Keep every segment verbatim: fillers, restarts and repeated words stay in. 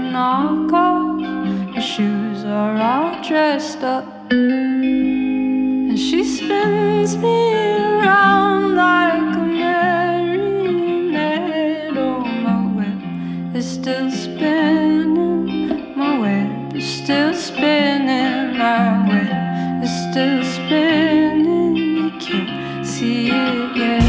knockoff. Her shoes are all dressed up, and she spins me around like a marionette. Oh, my web is still spinning, my web is still spinning, my web is still spinning. You can't see it yet.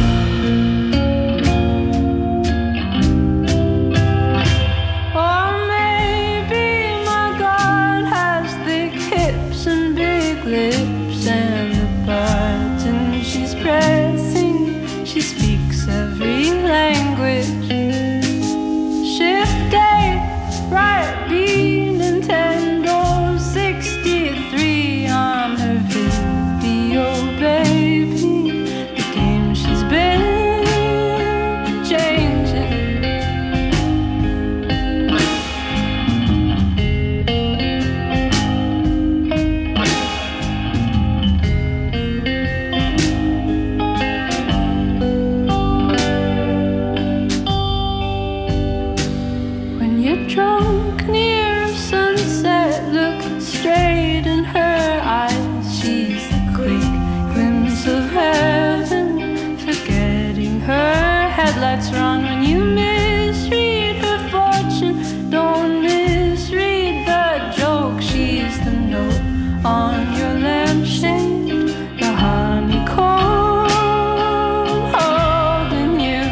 Lips and the button she's pressing, she speaks every language. Shift A, right B, Nintendo sixty-three. I'm her video baby, the game she's been changing. Drunk near a sunset, look straight in her eyes. She's the quick glimpse of heaven, forgetting her headlights run. When you misread her fortune, don't misread the joke. She's the note on your lampshade, the honeycomb holding you.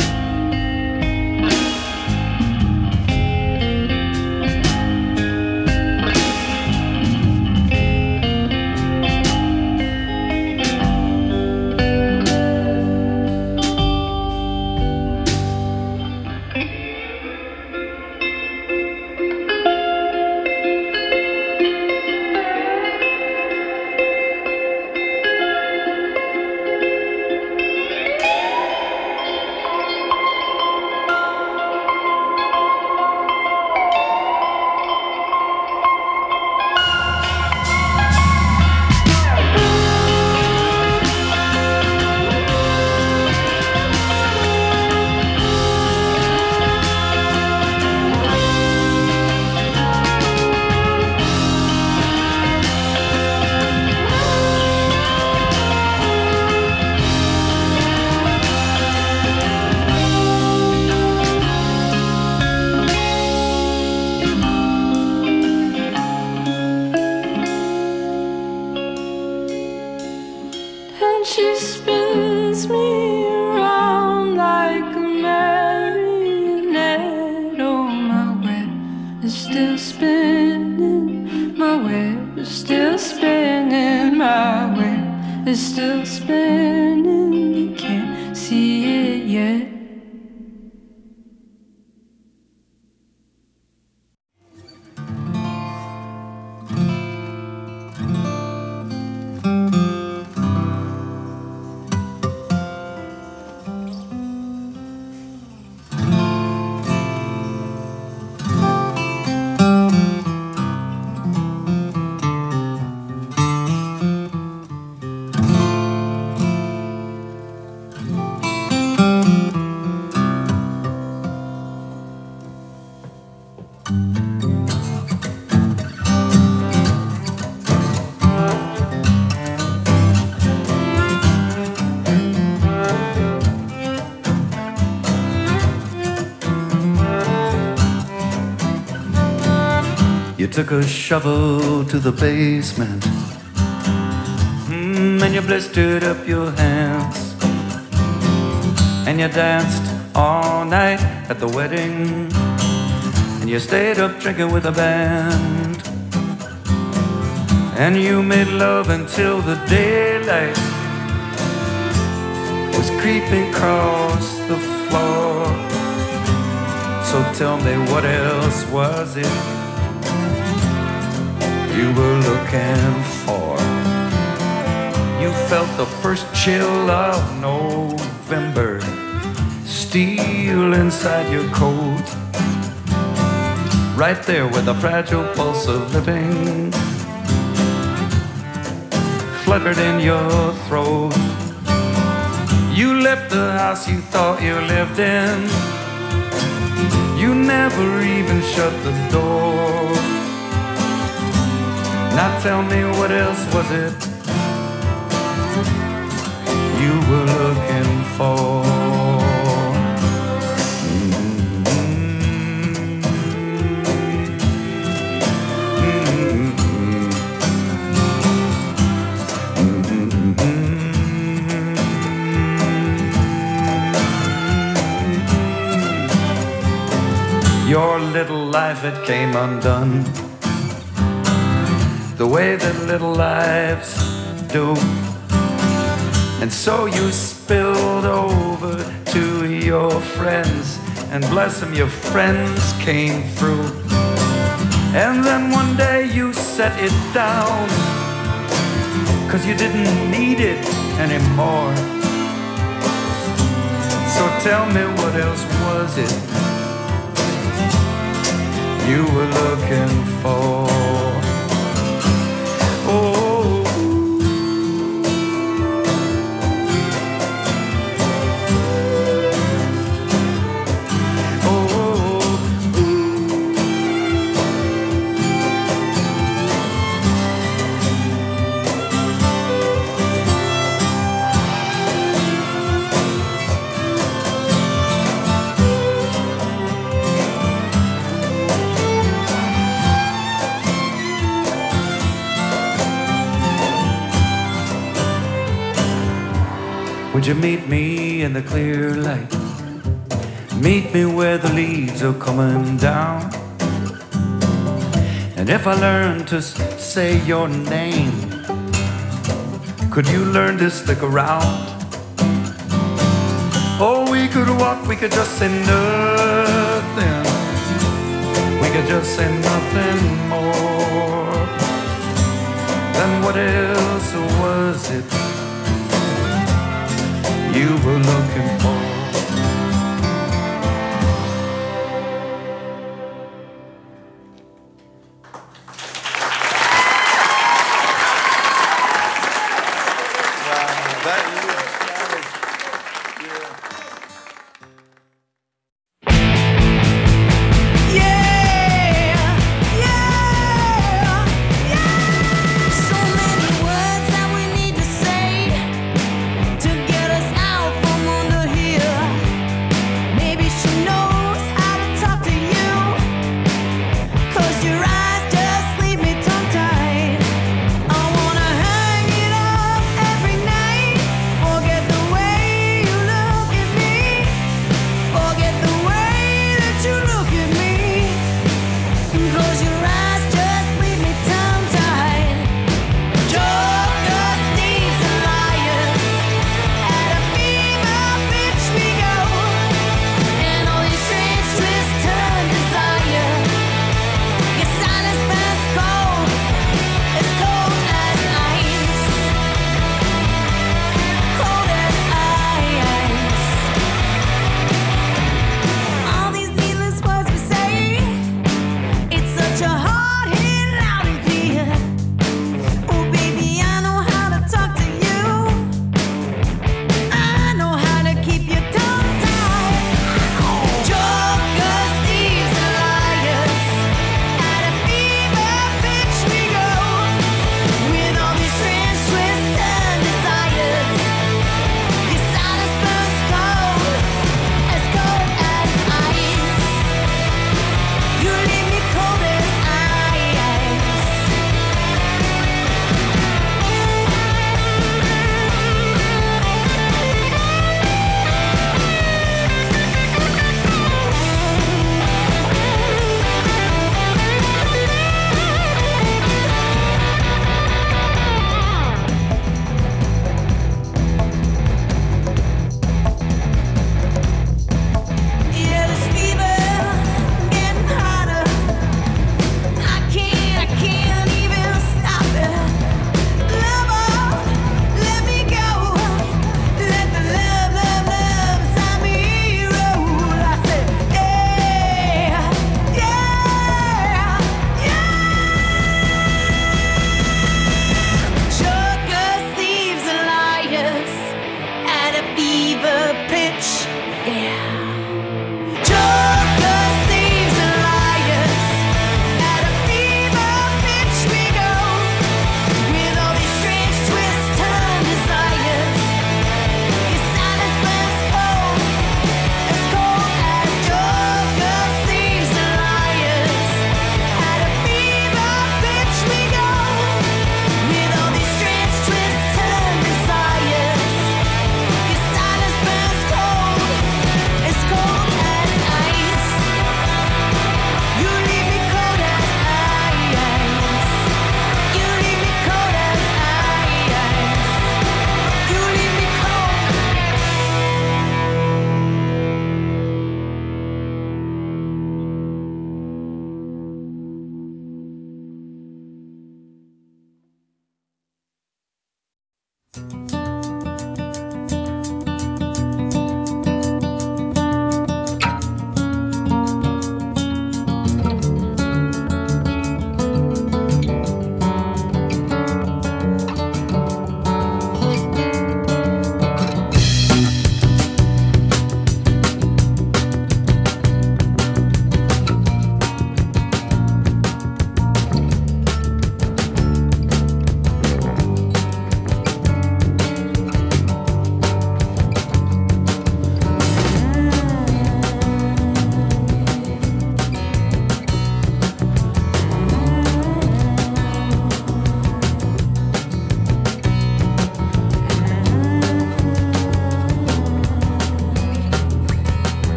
She spins me around like a marionette. Oh, my web is still spinning, my web is still spinning, my web is still spinning. You can't see it yet. You took a shovel to the basement, mm, and you blistered up your hands, and you danced all night at the wedding, and you stayed up drinking with a band, and you made love until the daylight was creeping across the floor. So tell me, what else was it you were looking for? You felt the first chill of November, steel inside your coat, right there with the fragile pulse of living fluttered in your throat. You left the house you thought you lived in, You never even shut the door. Now tell me, what else was it you were looking for? Your little life, it came undone, the way that little lives do. And so you spilled over to your friends, and bless them, your friends came through. And then one day you set it down, 'cause you didn't need it anymore. So tell me, what else was it you were looking for? Oh, would you meet me in the clear light? Meet me where the leaves are coming down. And if I learn to say your name, could you learn to stick around? Oh, we could walk, we could just say nothing. We could just say nothing more. Then what else was it you were looking for? To get us out from under here.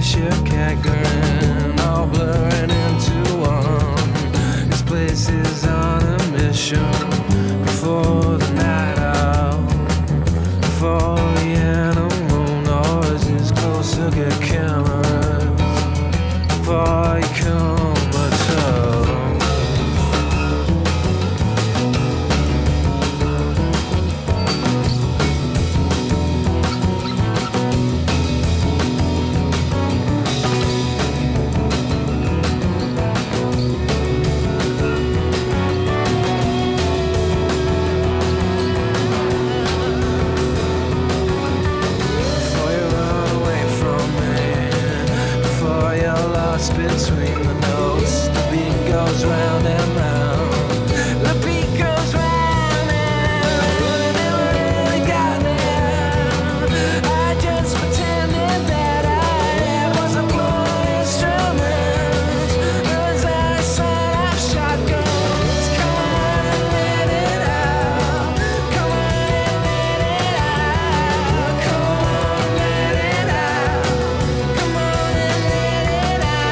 cackling, all blurring into one. This place is on a mission before the night out, before the animal noises closer get cameras, before you come at all. Between the notes, the beat goes round and round. The beat goes round and round. Never really got there. I just pretended that I wasn't blowing instruments as I set up shotguns. Come on and let it out. Come on and let it out. Come on and let it out. Come on and let it out.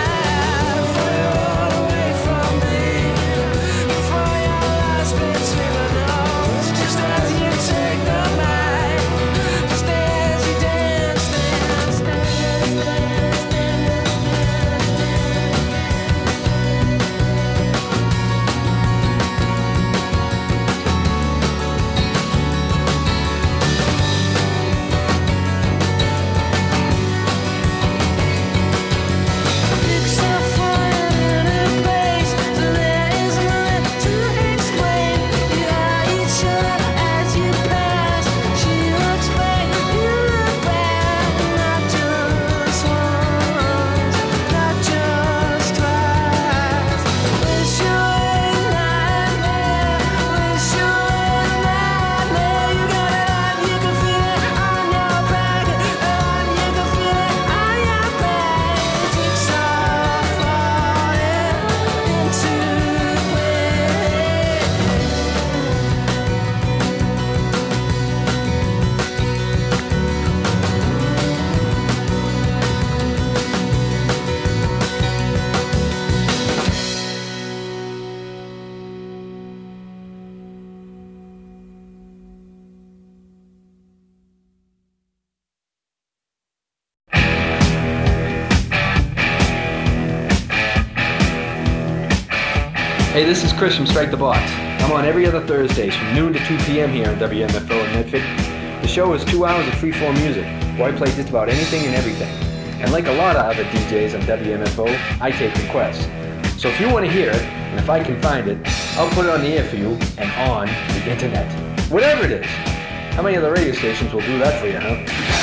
Hey, this is Chris from Strike the Box. I'm on every other Thursdays from noon to two p.m. here on W M F O in Medford. The show is two hours of free-form music, where I play just about anything and everything. And like a lot of other D Js on W M F O, I take requests. So if you want to hear it, and if I can find it, I'll put it on the air for you and on the internet. Whatever it is. How many other radio stations will do that for you, huh?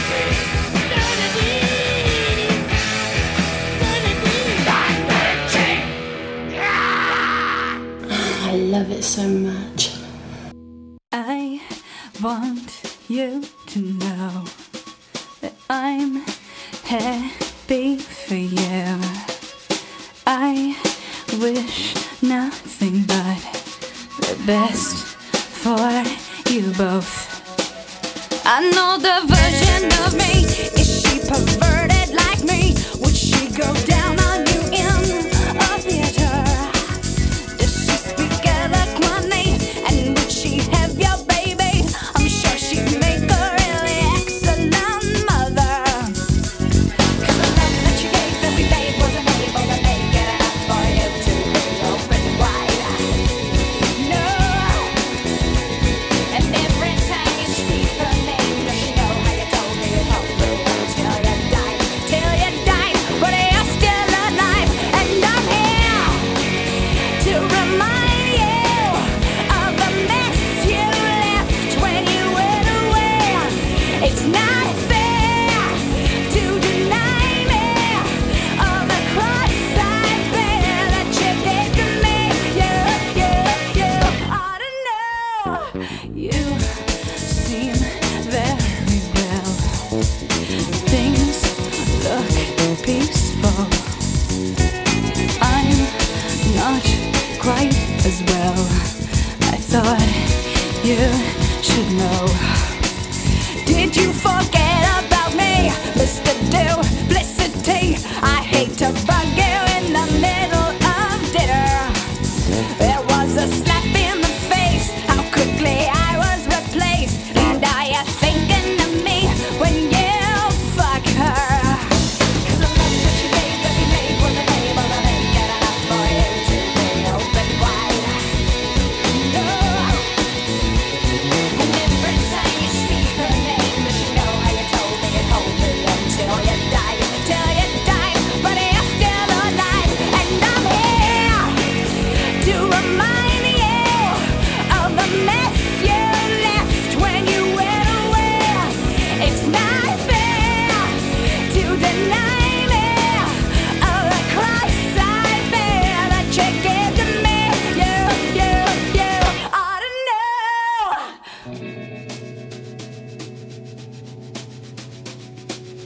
I love it so much. I want you to know that I'm happy for you. I wish nothing but the best for you both. I know the version of me. Is she perverted like me? Would she go down on you in a theater? Every time you speak her name, does she know how you told me?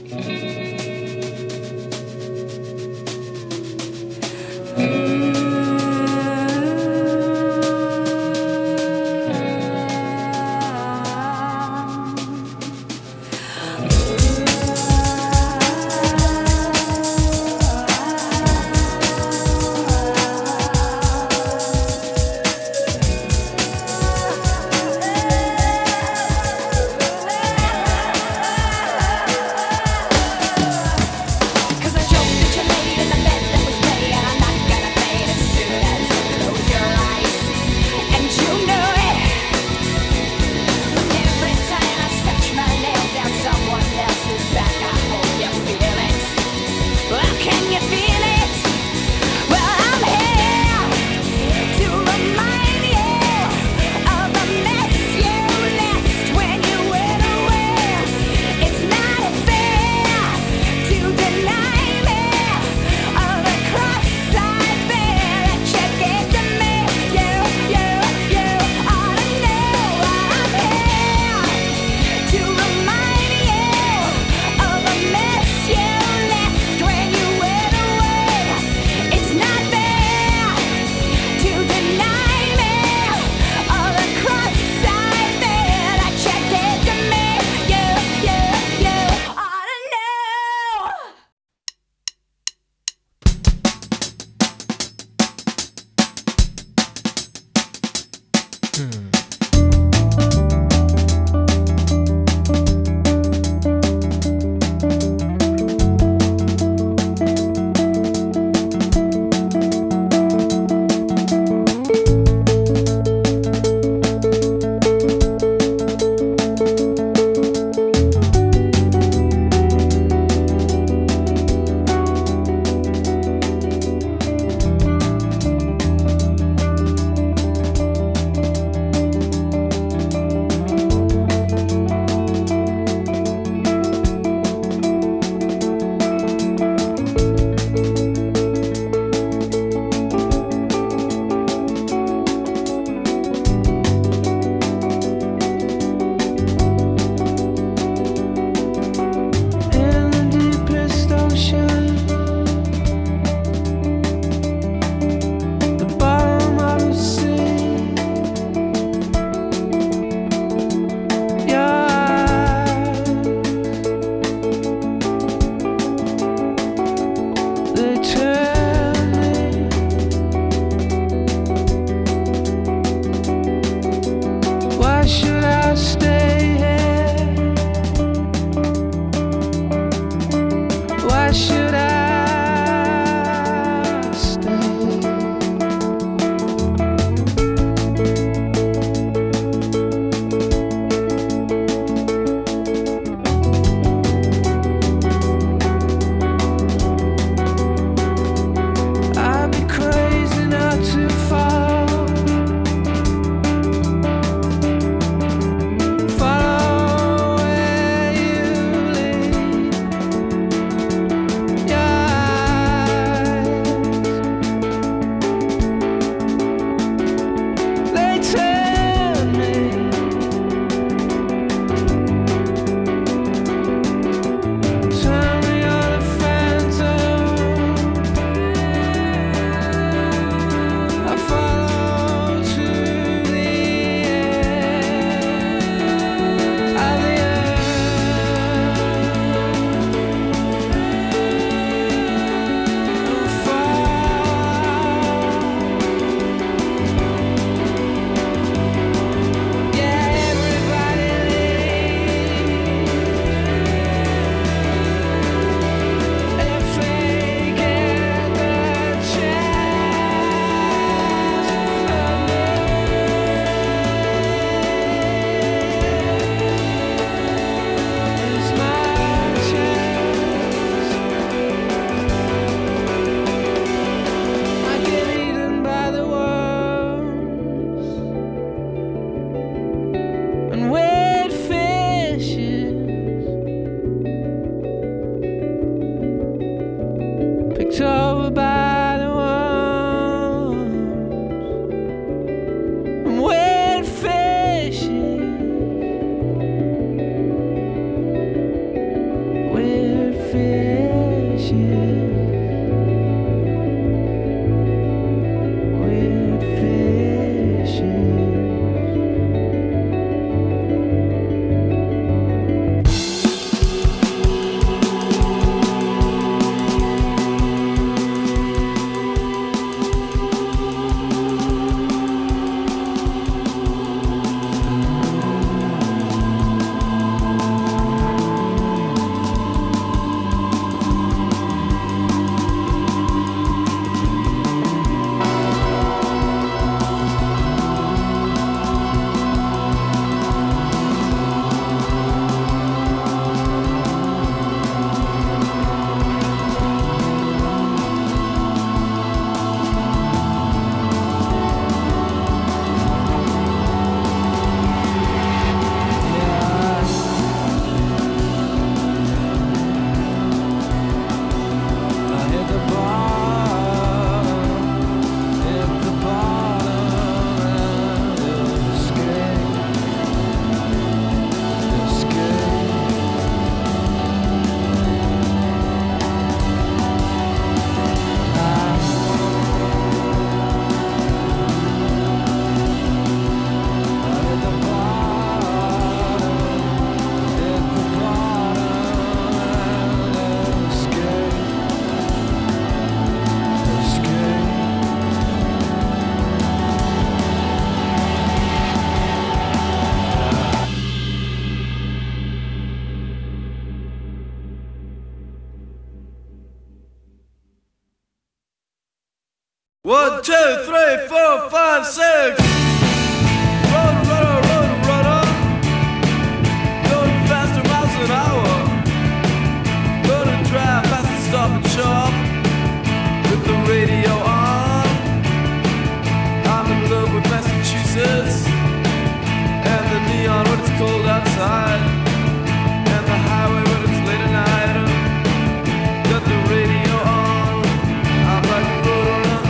over by the walls. I'm wet fishing. Where One, two, three, four, five, six. Run, run, run, run, run. Going faster miles an hour. Gonna drive fast and stop and shop with the radio on. I'm in love with Massachusetts and the neon when it's cold outside, and the highway when it's late at night. Got the radio on. I'm like a roadrunner.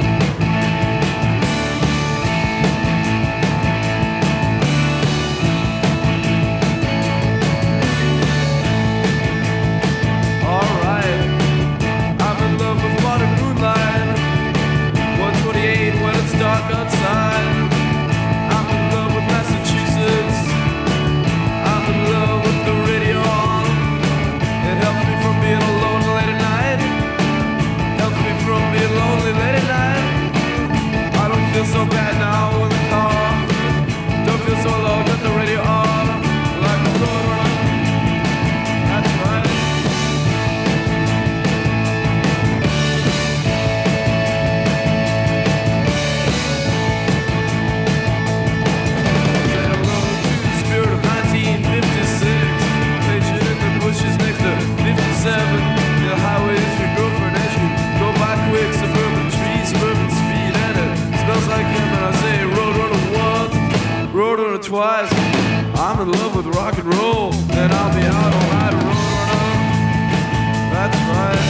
Alright, I'm in love with modern moonlight. one twenty-eight when it's dark outside. I'm in love with Massachusetts. I'm in love with the radio on. It helps me from being alone late at night. Helps me from being lonely late at night. I don't feel so bad now in the car. Don't feel so low, got the radio on. Like a roadrunner. That's right. Said hello to the spirit of nineteen fifty-six. Pictured in the bushes next to fifty-seven. The highway is your girlfriend as you go by quick. Suburban trees, suburban speed, and it smells like him. And I say roadrunner once, roadrunner twice. I'm in love with rock and roll, and I'll be out all night, roadrunner. That's right.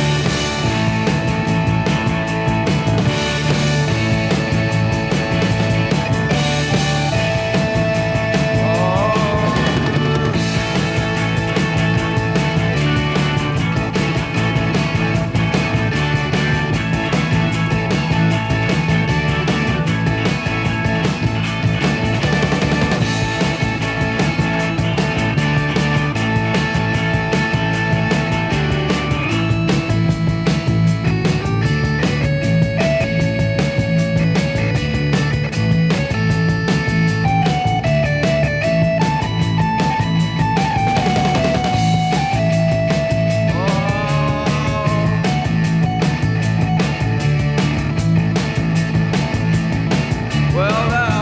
Well now,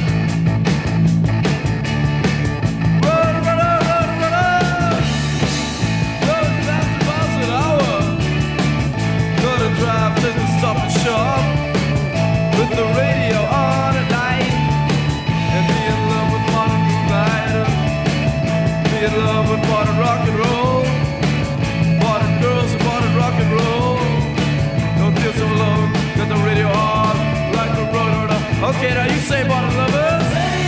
run, run, run, run, run, going fast miles an hour. Gonna drive to the stop and shop with the radio on at night, and be in love with modern moonlight. Be in love with modern rock and roll, modern girls and modern rock and roll. Don't feel so alone, got the radio on like a roadrunner. Okay, now you say modern lovers.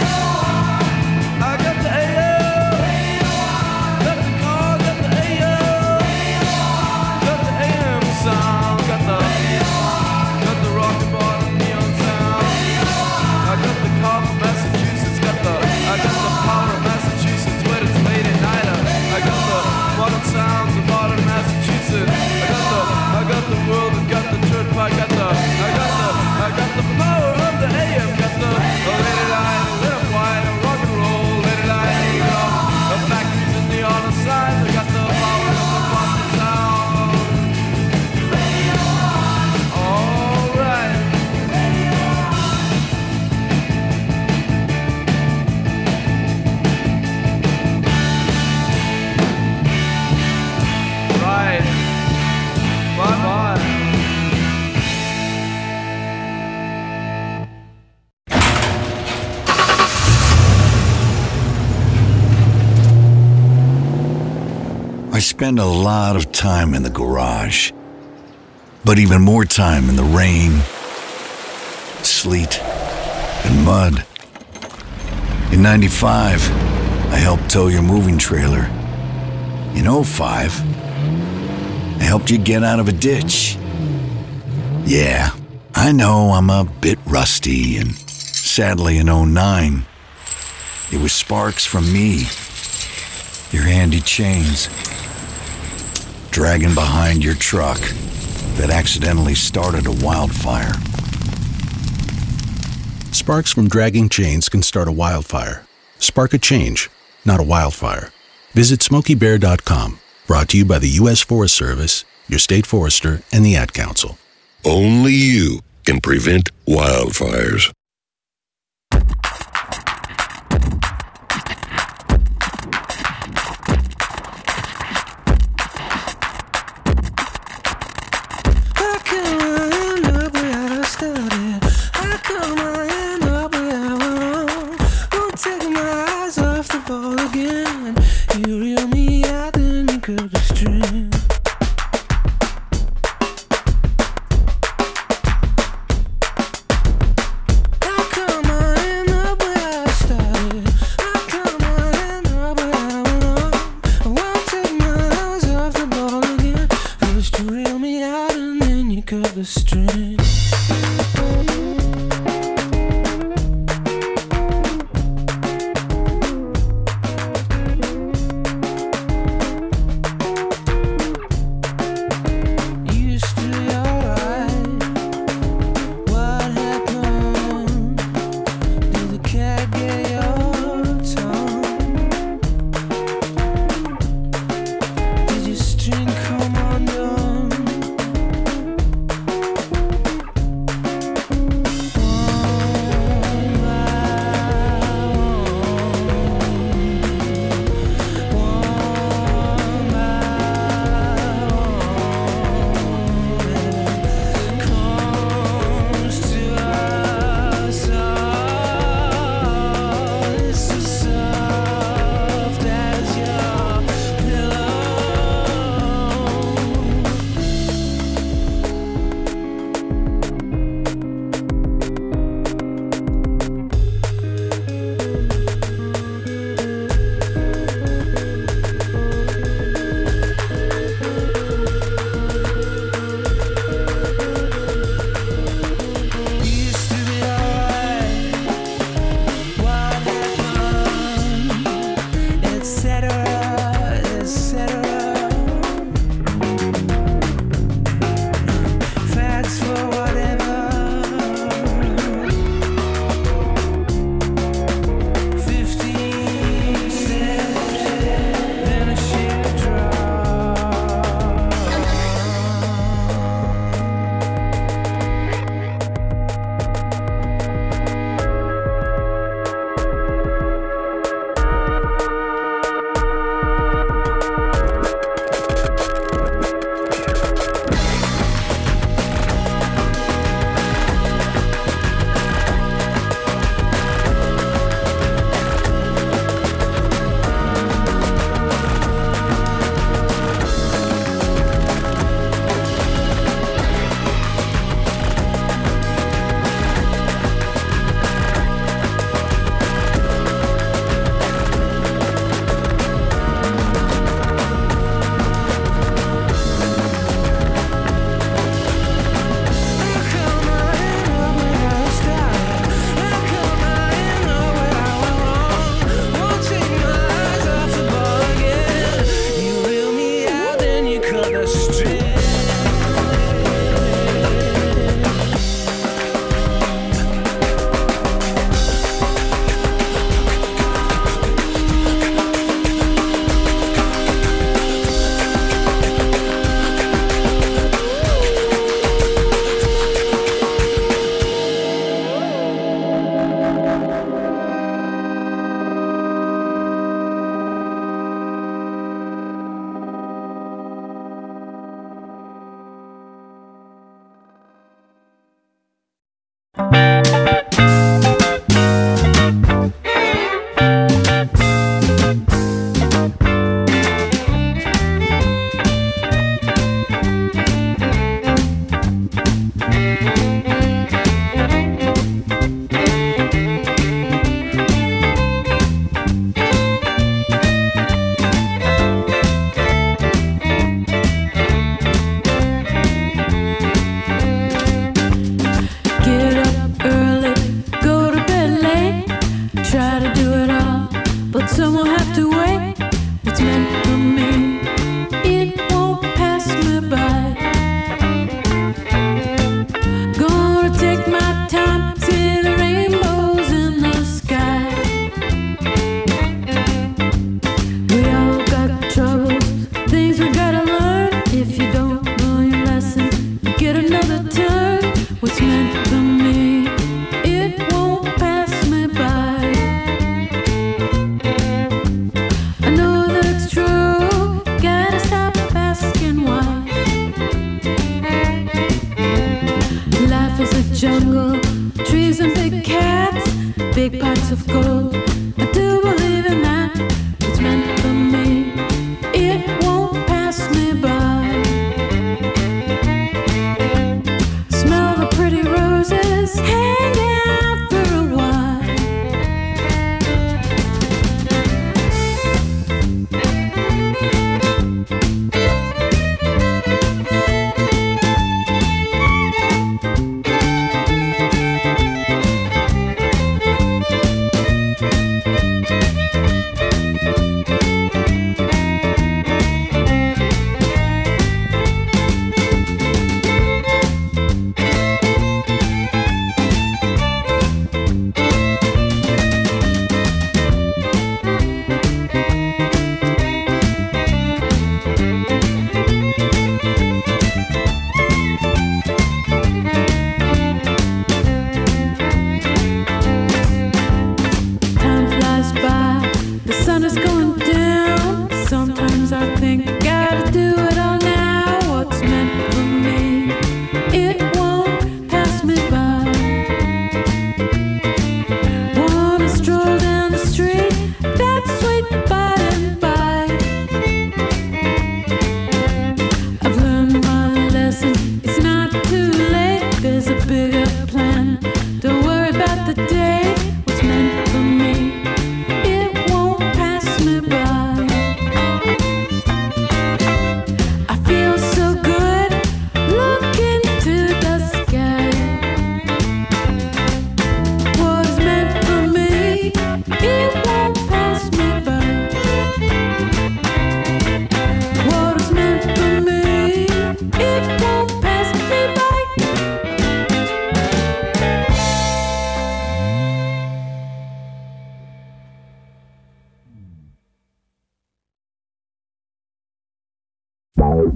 I got the A M. Got the car, got the A M. Got the A M sound. Got the got the rock and modern neon sound. I got the car from Massachusetts. Got the I got the power of Massachusetts when it's late at night. I got the modern sounds of modern Massachusetts. I got the I got the world and got the turnpike. Got the I got the I got the power of the A M. Got the oh, lady line, live wide, rock and roll, lady line, you know, the factories and the on the side. I got the power of the modern sound. All right. Right. Bye bye. I spend a lot of time in the garage, but even more time in the rain, sleet, and mud. In ninety-five, I helped tow your moving trailer. In oh five, I helped you get out of a ditch. Yeah, I know I'm a bit rusty, and sadly in oh nine, it was sparks from me, your handy chains, dragging behind your truck that accidentally started a wildfire. Sparks from dragging chains can start a wildfire. Spark a change, not a wildfire. Visit Smokey Bear dot com. Brought to you by the U S Forest Service, your state forester, and the Ad Council. Only you can prevent wildfires. How come I end up where I started? How come I end up where I went wrong? Won't take my eyes off the ball again. You reel me out, then you cut the string. How come I end up where I started? How come I end up where I went wrong? I won't take my eyes off the ball again. First you reel me out and then you cut the string. Used to be alright. What happened? Did the cat get your tongue? Did your string come undone? One by one, one by one, comes to us all. It's as soft as your pillow. Used to be alright. What happened? Et cetera, et cetera. Facts for whatever. Fifteen steps, then a sheer drop. How come I end up where I started? How come I end up where I went wrong? Won't take my eyes off the ball again. You reel me out, then you cut the string.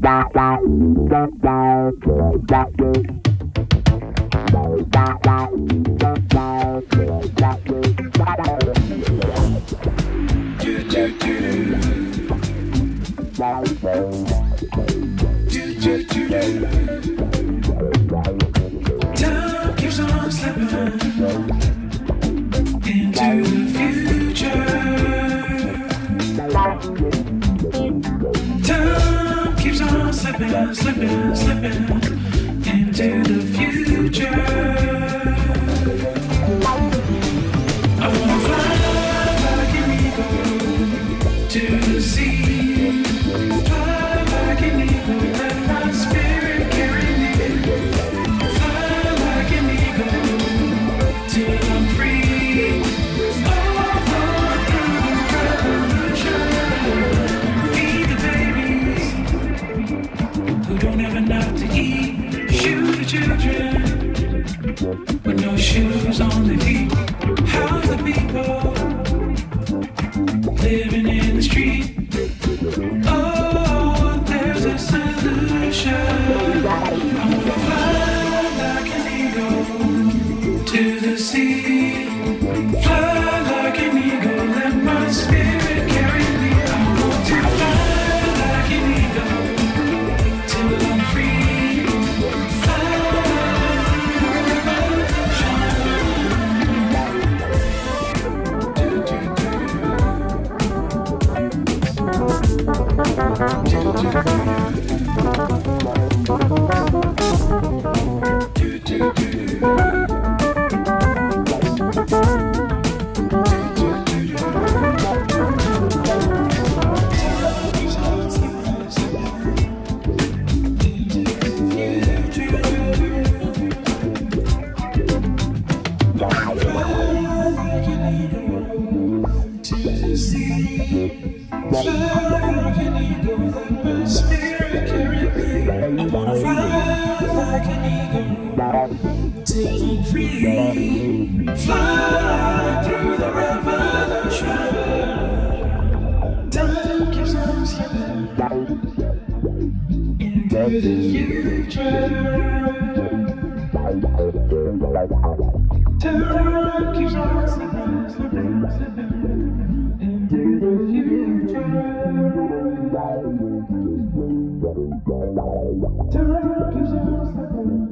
Time keeps on slipping into the future. Time keeps on slipping, slipping, slipping into the future. I wanna fly like an eagle to the sea. Fly like an eagle, let my spirit carry me. Fly like an eagle till I'm free. All through revolution. Feed the babies who don't have enough to eat. Shoot the children with no shoes on their feet. How's the people living in the street? Oh, there's a solution. I wanna fly like an eagle to the sea. Fly like an eagle, let my spirit carry me. I want to fly like an eagle till I'm free. Fly through the revolution. Time keeps on slipping into the future. Time keeps on slipping, slipping, slipping into the future. Time keeps on slipping.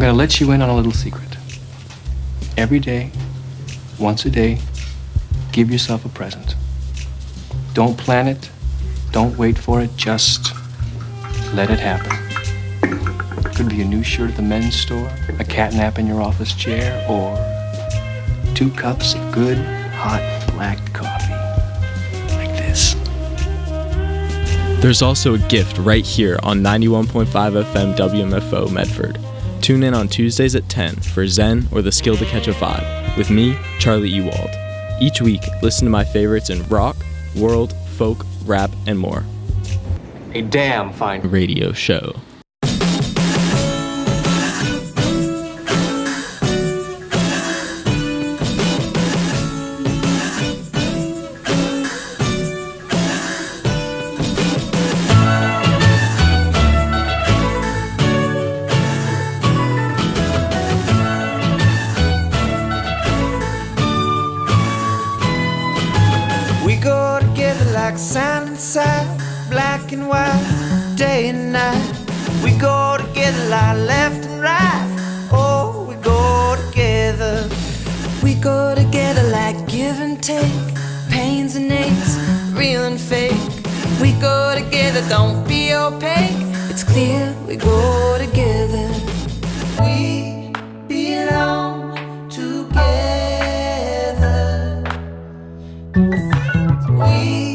gonna let you in on a little secret. Every day, once a day, give yourself a present. Don't plan it, don't wait for it, just let it happen. Could be a new shirt at the men's store, a cat nap in your office chair, or two cups of good, hot, black coffee. Like this. There's also a gift right here on ninety-one point five F M W M F O Medford. Tune in on Tuesdays at ten for Zen or the Skill to Catch a Vibe with me, Charlie Ewald. Each week, listen to my favorites in rock, world, folk, rap, and more. A damn fine radio show. Sand and side, black and white, day and night. We go together like left and right. Oh, we go together. We go together like give and take, pains and aches, real and fake. We go together, don't be opaque. It's clear we go together. We belong together. We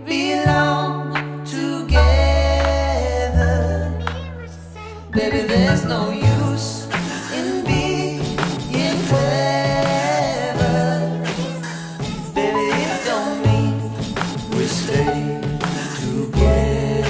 baby, there's no use in being clever. Baby, it don't mean we stay together.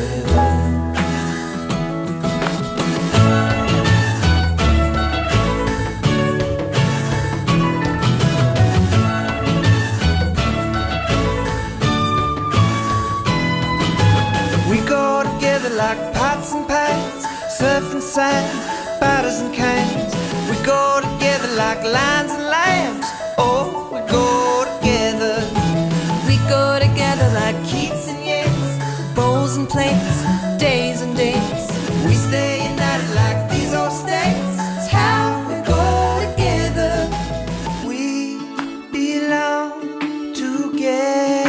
We go together like pots and pans, surf and sand, batters and cans. We go together like lions and lambs. Oh, we go together. We go together like Keats and Yeats, bowls and plates, days and dates. We stay united like these old states. It's how we go together. We belong together.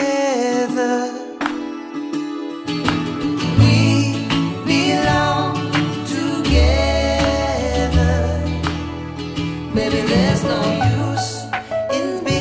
Baby, there's no use in being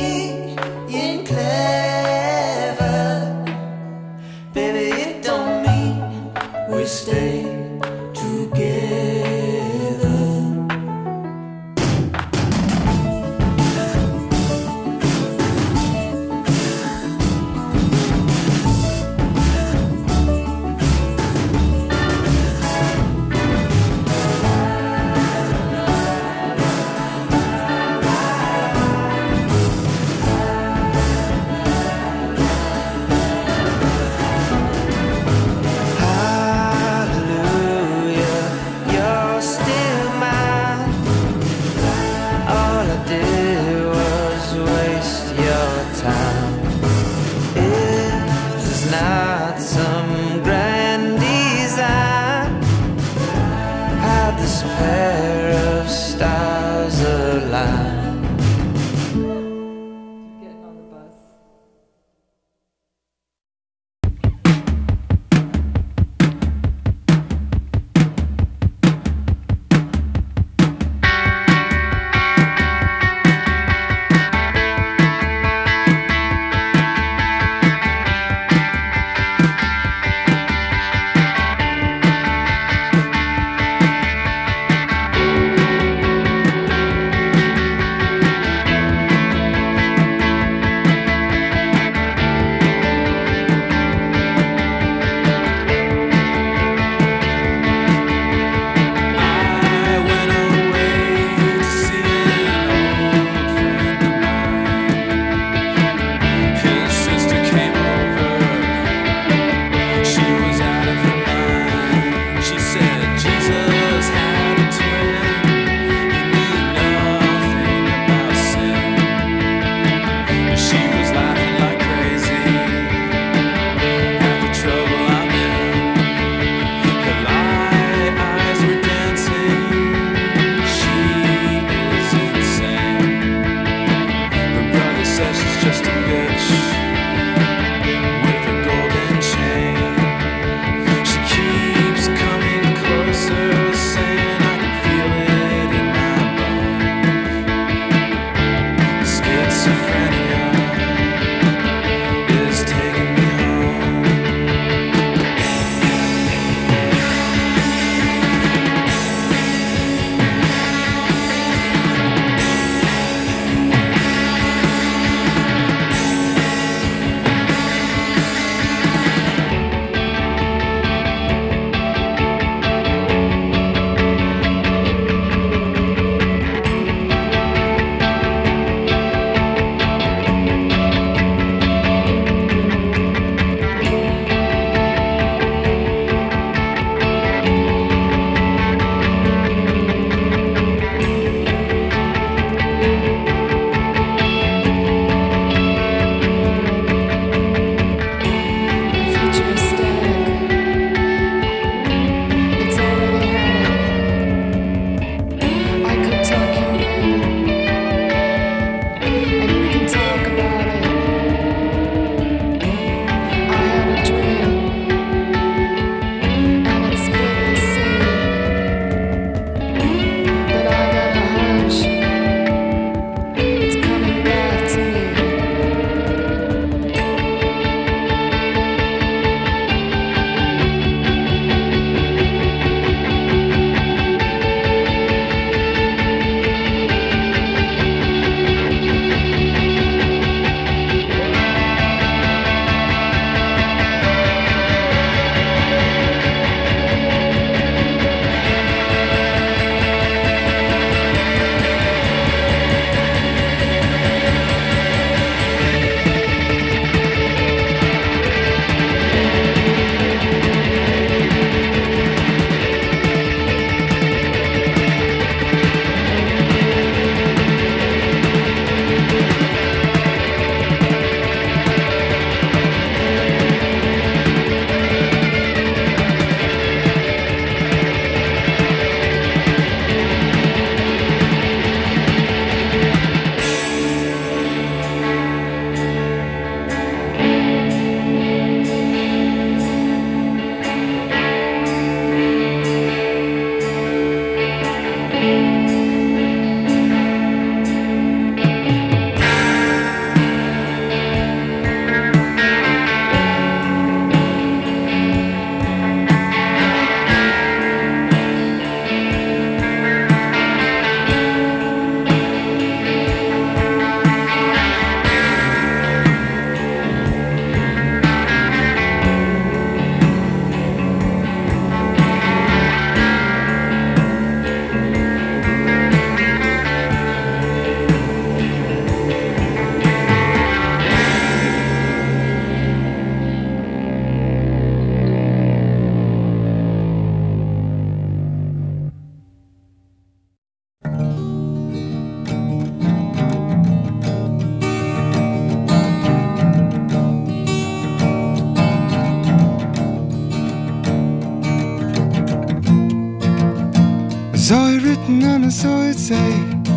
written and so it say.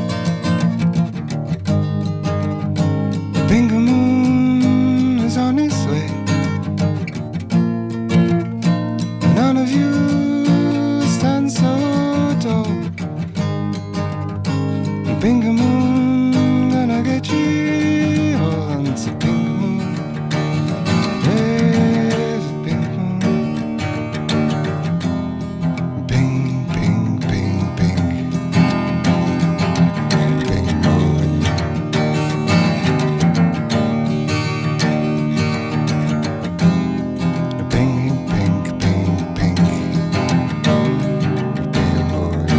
The pink moon is on its way. None of you stand so tall. The pink moon gonna get you all. And it's a pink moon. There's a pink moon. Pink, pink, pink, pink. Pink moon. Pink, pink, pink, pink. Pink moon.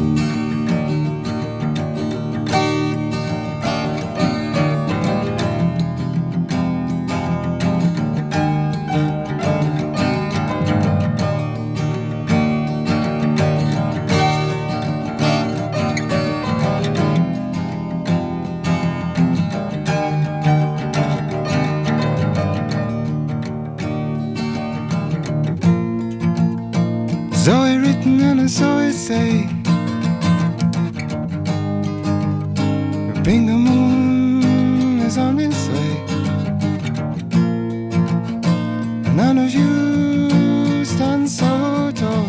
Zoe written and so it say. The pink moon is on its way. None of you stand so tall.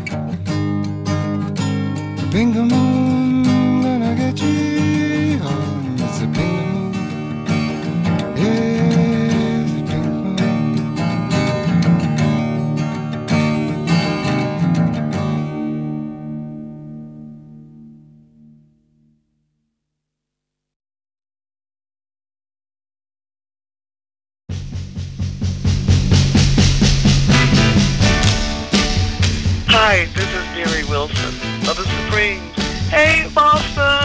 The pink moon gonna get you home. It's a pink moon. Yeah, it's a pink moon. Hi, this is Mary Wilson of the Supremes. Hey, Boston!